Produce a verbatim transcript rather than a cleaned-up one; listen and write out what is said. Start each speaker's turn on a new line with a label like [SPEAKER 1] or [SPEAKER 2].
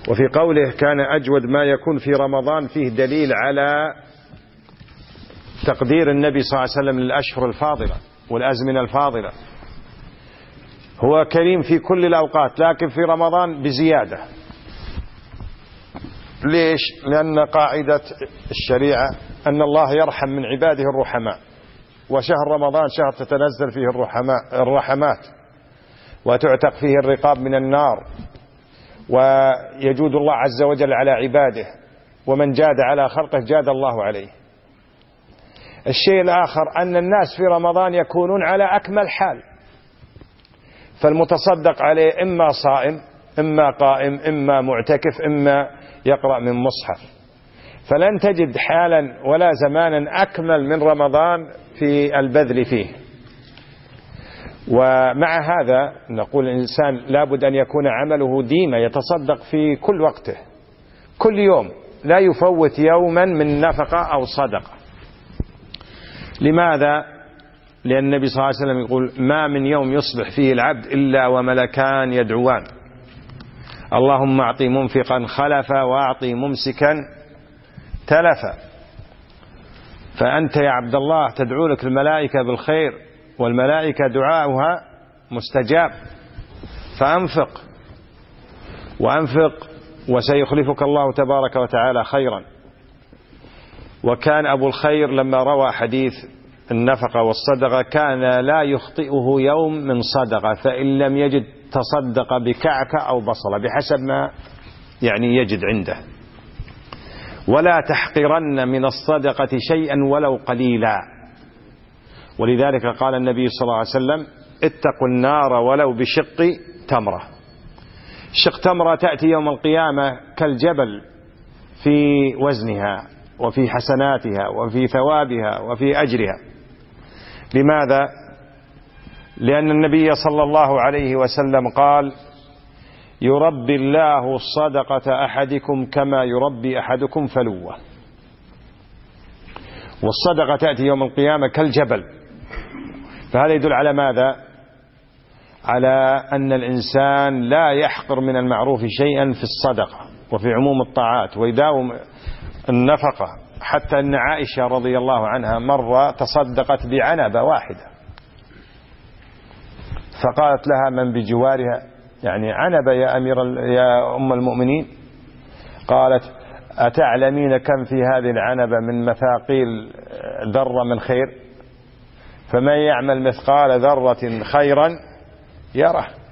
[SPEAKER 1] وفي قوله كان أجود ما يكون في رمضان فيه دليل على تقدير النبي صلى الله عليه وسلم للأشهر الفاضلة والأزمنة الفاضلة. هو كريم في كل الأوقات لكن في رمضان بزيادة. ليش؟ لأن قاعدة الشريعة أن الله يرحم من عباده الرحماء، وشهر رمضان شهر تتنزل فيه الرحمات وتعتق فيه الرقاب من النار، ويجود الله عز وجل على عباده، ومن جاد على خلقه جاد الله عليه. الشيء الآخر أن الناس في رمضان يكونون على أكمل حال، فالمتصدق عليه إما صائم إما قائم إما معتكف إما يقرأ من مصحف، فلن تجد حالا ولا زمانا أكمل من رمضان في البذل فيه. ومع هذا نقول الإنسان لابد أن يكون عمله ديما يتصدق في كل وقته، كل يوم لا يفوت يوما من نفقة أو صدقة. لماذا؟ لأن النبي صلى الله عليه وسلم يقول ما من يوم يصبح فيه العبد إلا وملكان يدعوان اللهم أعطي منفقا خلفا وأعطي ممسكا تلفا. فأنت يا عبد الله تدعو لك الملائكة بالخير، والملائكة دعاؤها مستجاب، فأنفق وأنفق وسيخلفك الله تبارك وتعالى خيرا. وكان أبو الخير لما روى حديث النفقة والصدقة كان لا يخطئه يوم من صدقة، فإن لم يجد تصدق بكعكة أو بصلة بحسب ما يعني يجد عنده. ولا تحقرن من الصدقة شيئا ولو قليلا، ولذلك قال النبي صلى الله عليه وسلم اتقوا النار ولو بشق تمرة. شق تمرة تأتي يوم القيامة كالجبل في وزنها وفي حسناتها وفي ثوابها وفي أجرها. لماذا؟ لأن النبي صلى الله عليه وسلم قال يربي الله صدقة أحدكم كما يربي أحدكم فلوه. والصدقة تأتي يوم القيامة كالجبل. فهذا يدل على ماذا؟ على أن الإنسان لا يحقر من المعروف شيئا في الصدقة وفي عموم الطاعات ويداوم النفقة. حتى أن عائشة رضي الله عنها مرة تصدقت بعنبة واحدة، فقالت لها من بجوارها يعني عنبة يا أمير يا أم المؤمنين؟ قالت أتعلمين كم في هذه العنبة من مثاقيل ذرة من خير؟ فمن يعمل مثقال ذرة خيرا يره.